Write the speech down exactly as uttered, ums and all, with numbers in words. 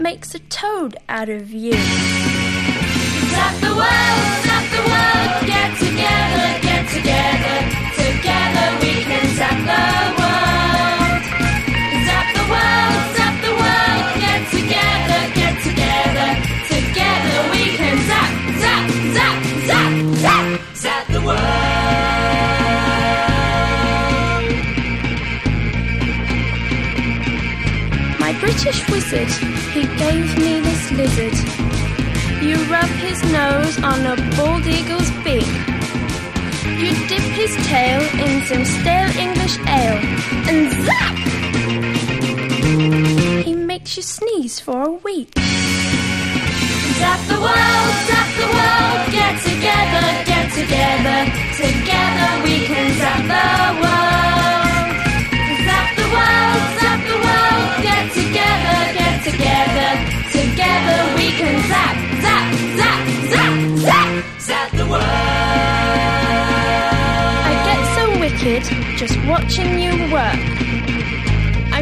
makes a toad out of you. Zap the world, zap the world, get together, get together, together we can zap the world. Zap the world, zap the world, get together, get together, together we can zap, zap, zap, zap, zap, zap the world. My British wizard, he gave me this lizard. You rub his nose on a bald eagle's beak. You dip his tail in some stale English ale, and zap! He makes you sneeze for a week. Zap the world, zap the world, get together, get together, together we can zap the world. Zap the world, zap the world, get together, get together, together we can zap, zap, zap, zap, zap, zap the world. I get so wicked just watching you work.